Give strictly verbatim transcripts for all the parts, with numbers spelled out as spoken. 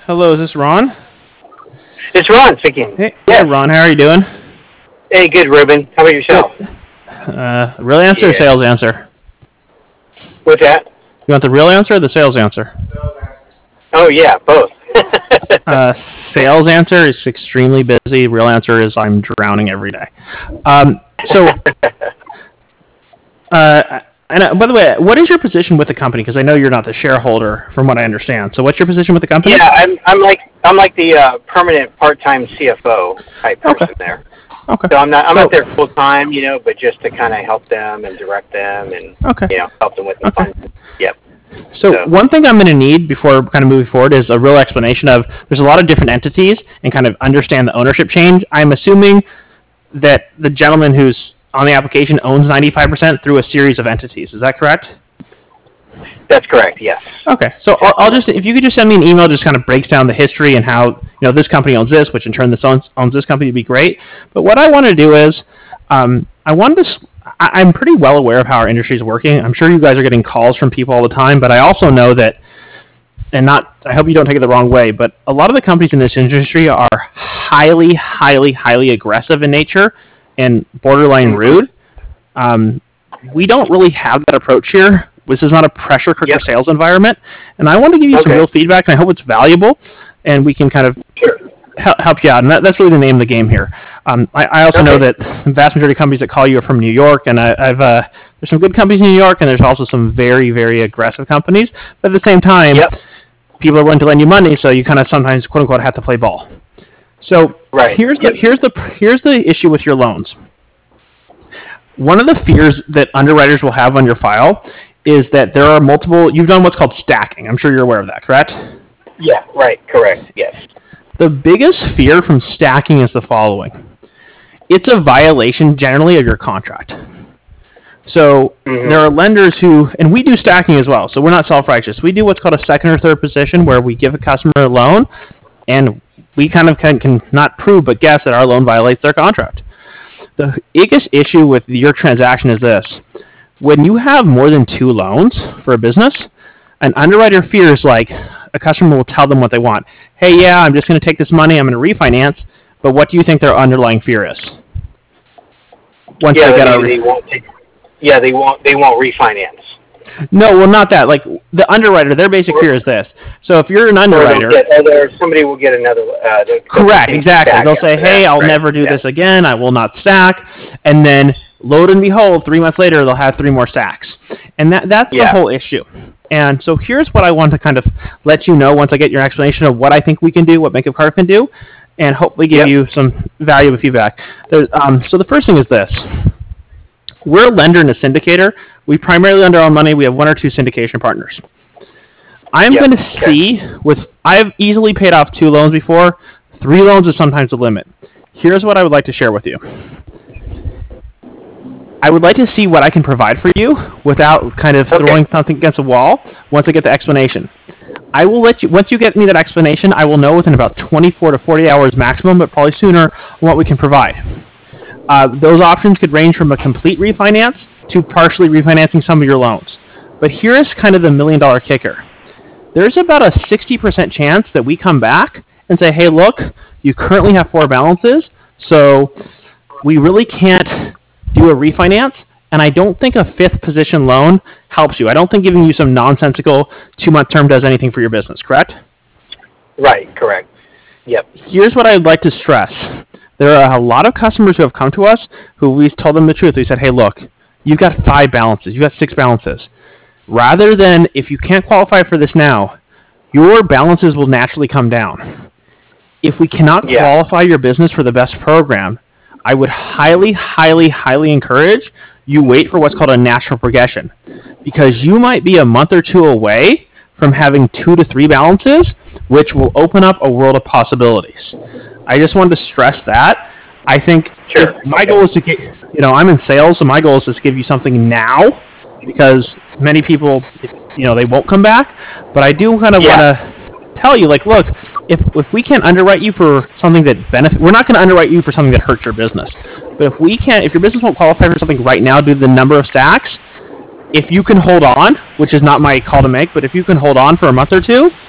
Hello, is this Ron? It's Ron speaking. Hey, yes. hey Ron, how are you doing? Hey, good, Ruben. How about yourself? Uh, real answer yeah. or sales answer? What's that? You want the real answer or the sales answer? Oh, yeah, both. uh, sales answer is extremely busy. Real answer is I'm drowning every day. Um, so, uh, and uh, by the way, what is your position with the company? Because I know you're not the shareholder, from what I understand. So, what's your position with the company? Yeah, I'm I'm like I'm like the uh, permanent part-time C F O type person okay. there. Okay. So I'm not I'm so, not there full time, you know, but just to kind of help them and direct them and okay. you know help them with the okay. fun. Yep. So, so one thing I'm going to need before kind of moving forward is a real explanation of there's a lot of different entities and kind of understand the ownership change. I'm assuming that the gentleman who's on the application owns ninety-five percent through a series of entities. Is that correct? That's correct, yes. Okay, so I'll, I'll just, if you could just send me an email, just kind of breaks down the history and how, you know, this company owns this, which in turn this owns, owns this company, would be great. But what I want to do is, um, I wanted to, I, I'm pretty well aware of how our industry is working. I'm sure you guys are getting calls from people all the time, but I also know that, and not, I hope you don't take it the wrong way, but a lot of the companies in this industry are highly, highly, highly aggressive in nature and borderline rude. Um, we don't really have that approach here. This is not a pressure cooker yep. sales environment, and I want to give you okay. some real feedback, and I hope it's valuable, and we can kind of sure. help, help you out. And that, that's really the name of the game here. Um, I, I also okay. know that the vast majority of companies that call you are from New York, and I, I've uh, there's some good companies in New York, and there's also some very, very aggressive companies. But at the same time, yep. people are willing to lend you money, so you kind of sometimes, quote unquote, have to play ball. So right. here's yep. the here's the here's the issue with your loans. One of the fears that underwriters will have on your file is that there are multiple, you've done what's called stacking. I'm sure you're aware of that, correct? Yeah, right, correct, yes. The biggest fear from stacking is the following. It's a violation generally of your contract. So mm-hmm. there are lenders who, and we do stacking as well, so we're not self-righteous. We do what's called a second or third position where we give a customer a loan, and we kind of can, can not prove but guess that our loan violates their contract. The biggest issue with your transaction is this. When you have more than two loans for a business, an underwriter fears like a customer will tell them what they want. Hey, yeah, I'm just going to take this money, I'm going to refinance, but what do you think their underlying fear is? Once yeah, they get they, a re- they won't take, yeah, they won't they won't refinance. No, well, not that. Like the underwriter, their basic or, fear is this. So if you're an underwriter, or, get, or somebody will get another. Uh, correct, exactly. They'll say, "Hey, that. I'll right. never do yeah. this again. I will not stack," and then lo and behold, three months later, they'll have three more stacks. And that that's yeah. the whole issue. And so here's what I want to kind of let you know once I get your explanation of what I think we can do, what Make Up Car can do, and hopefully give yep. you some valuable feedback. There, um, so the first thing is this. We're a lender and a syndicator. We primarily lend our own money. We have one or two syndication partners. I'm yep. going to okay. see, with I've easily paid off two loans before. Three loans is sometimes the limit. Here's what I would like to share with you. I would like to see what I can provide for you without kind of okay. throwing something against a wall once I get the explanation. I will let you, once you get me that explanation, I will know within about twenty-four to forty hours maximum, but probably sooner, what we can provide. Uh, those options could range from a complete refinance to partially refinancing some of your loans. But here's kind of the million dollar kicker. There's about a sixty percent chance that we come back and say, hey, look, you currently have four balances, so we really can't do a refinance, and I don't think a fifth position loan helps you. I don't think giving you some nonsensical two-month term does anything for your business, correct? Right, correct. Yep. Here's what I'd like to stress. There are a lot of customers who have come to us who we've told them the truth. We said, hey, look, you've got five balances. You've got six balances. Rather than, if you can't qualify for this now, your balances will naturally come down. If we cannot yeah. qualify your business for the best program, I would highly, highly, highly encourage you wait for what's called a natural progression. Because you might be a month or two away from having two to three balances, which will open up a world of possibilities. I just wanted to stress that. I think sure. my okay. goal is to get, you know, I'm in sales, so my goal is to give you something now, because many people, you know, they won't come back. But I do kind of yeah. want to tell you, like, look, if if we can't underwrite you for something that benefit, we're not going to underwrite you for something that hurts your business. But if we can't, if your business won't qualify for something right now due to the number of stacks, if you can hold on, which is not my call to make, but if you can hold on for a month or two,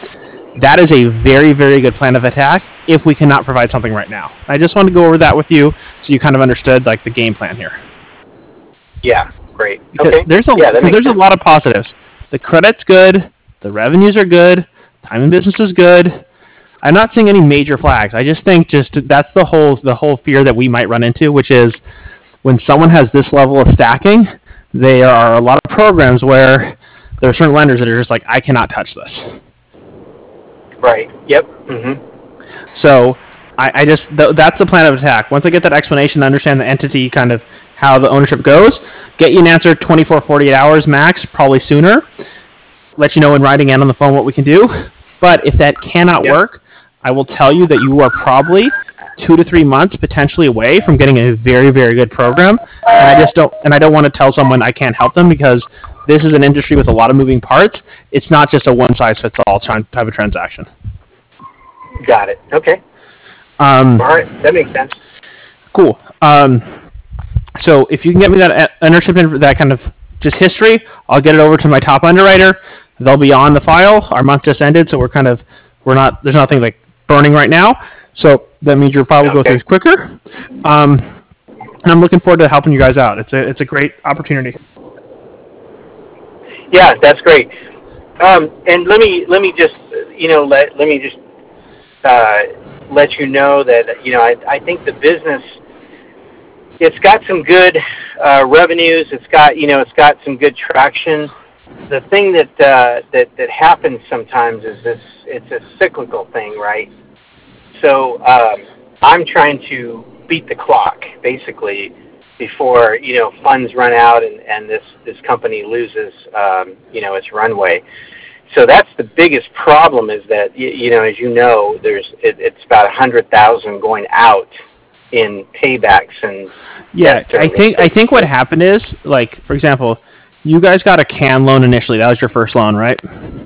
That is a very, very good plan of attack if we cannot provide something right now. I just wanted to go over that with you so you kind of understood like the game plan here. Yeah, great. Because okay. There's a yeah, because there's sense. a lot of positives. The credit's good, the revenues are good, time in business is good. I'm not seeing any major flags. I just think just that's the whole the whole fear that we might run into, which is when someone has this level of stacking, there are a lot of programs where there are certain lenders that are just like, I cannot touch this. Right. Yep. Mm-hmm. So I, I just th- that's the plan of attack. Once I get that explanation, understand the entity, kind of how the ownership goes, get you an answer twenty-four, forty-eight hours max, probably sooner. Let you know in writing and on the phone what we can do. But if that cannot yep. work, I will tell you that you are probably two to three months potentially away from getting a very, very good program. And I just don't and I don't want to tell someone I can't help them because this is an industry with a lot of moving parts. It's not just a one-size-fits-all type of transaction. Got it. Okay. Um, All right. That makes sense. Cool. Um, so if you can get me that ownership, that kind of just history, I'll get it over to my top underwriter. They'll be on the file. Our month just ended, so we're kind of we're not there's nothing like burning right now. So that means you'll probably okay. go through quicker. Um, and I'm looking forward to helping you guys out. It's a it's a great opportunity. Yeah, that's great. Um, and let me let me just you know let let me just uh, let you know that you know I I think the business it's got some good uh, revenues. It's got you know it's got some good traction. The thing that uh, that that happens sometimes is this it's a cyclical thing, right? So um, I'm trying to beat the clock basically before you know funds run out and, and this, this company loses um, you know its runway. So that's the biggest problem is that you, you know as you know there's it, it's about a hundred thousand going out in paybacks and yeah I think I think what happened is like for example you guys got a CAN loan initially. That was your first loan, right?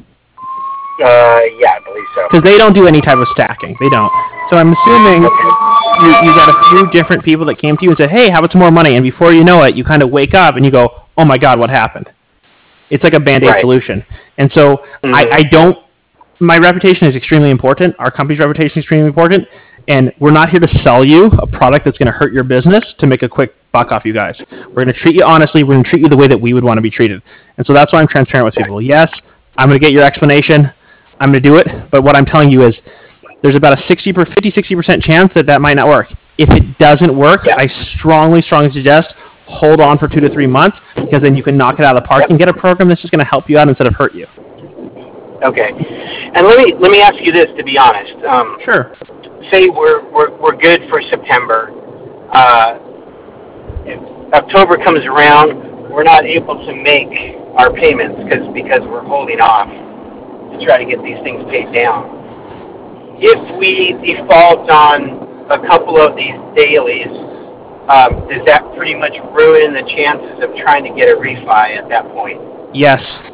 Uh, yeah, I believe so. Because they don't do any type of stacking. They don't. So I'm assuming you, you got a few different people that came to you and said, hey, how about some more money? And before you know it, you kind of wake up and you go, oh my God, what happened? It's like a Band-Aid right. solution. And so mm-hmm. I, I don't, my reputation is extremely important. Our company's reputation is extremely important. And we're not here to sell you a product that's going to hurt your business to make a quick buck off you guys. We're going to treat you honestly. We're going to treat you the way that we would want to be treated. And so that's why I'm transparent with people. Yes, I'm going to get your explanation. I'm going to do it. But what I'm telling you is there's about a sixty, fifty, sixty percent chance that that might not work. If it doesn't work, yeah. I strongly, strongly suggest hold on for two to three months because then you can knock it out of the park yep. and get a program that's just going to help you out instead of hurt you. Okay. And let me let me ask you this, to be honest. Um, sure. Say we're we're we're good for September. Uh, if October comes around, we're not able to make our payments because because we're holding off to try to get these things paid down. If we default on a couple of these dailies, um, does that pretty much ruin the chances of trying to get a refi at that point? Yes.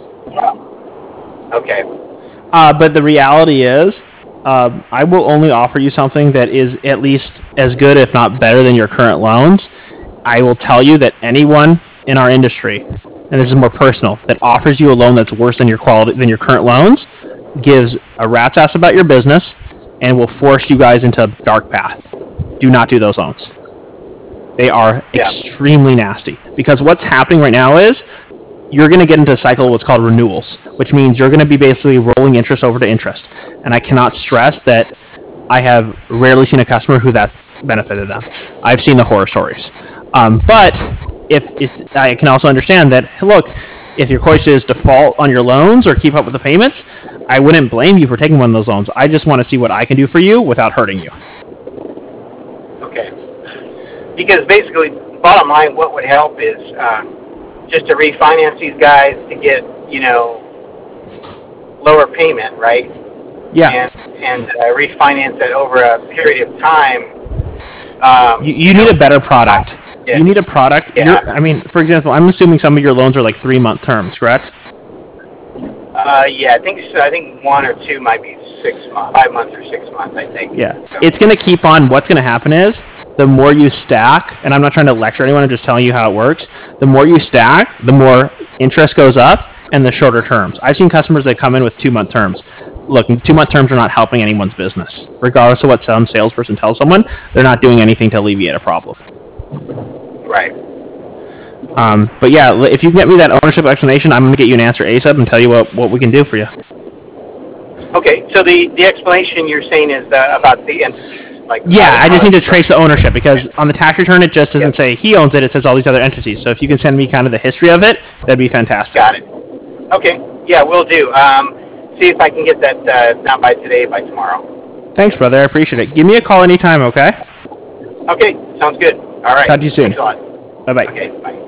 Okay. Uh, but the reality is, uh, I will only offer you something that is at least as good, if not better, than your current loans. I will tell you that anyone in our industry, and this is more personal, that offers you a loan that's worse than your quality than your current loans, gives a rat's ass about your business, and will force you guys into a dark path. Do not do those loans. They are yeah. extremely nasty. Because what's happening right now is you're going to get into a cycle of what's called renewals, which means you're going to be basically rolling interest over to interest. And I cannot stress that I have rarely seen a customer who that's benefited them. I've seen the horror stories. Um, but if, if I can also understand that, look, if your choice is default on your loans or keep up with the payments, I wouldn't blame you for taking one of those loans. I just want to see what I can do for you without hurting you. Okay. Because basically, bottom line, what would help is uh, just to refinance these guys to get, you know, lower payment, right? Yeah. And, and uh, refinance it over a period of time. Um, you, you need a better product. Yeah. You need a product. Yeah. I mean, for example, I'm assuming some of your loans are like three-month terms, correct? Uh, yeah, I think so. I think one or two might be six months, five months or six months, I think. Yeah. So. It's going to keep on. What's going to happen is the more you stack, and I'm not trying to lecture anyone, I'm just telling you how it works. The more you stack, the more interest goes up and the shorter terms. I've seen customers that come in with two-month terms. look, two-month terms are not helping anyone's business. Regardless of what some salesperson tells someone, they're not doing anything to alleviate a problem. Right. Um, but yeah, if you get me that ownership explanation, I'm going to get you an answer ASAP and tell you what, what we can do for you. Okay, so the, the explanation you're saying is uh, about the entities. Like yeah, I just need to right. trace the ownership, because on the tax return it just doesn't Yep. say he owns it, it says all these other entities. So if you can send me kind of the history of it, that'd be fantastic. Got it. Okay, yeah, we'll do. Um, see if I can get that, uh, not by today, by tomorrow. Thanks, brother. I appreciate it. Give me a call anytime, okay? Okay, sounds good. All right. Talk to you soon. Thanks a lot. Bye-bye. Okay, bye.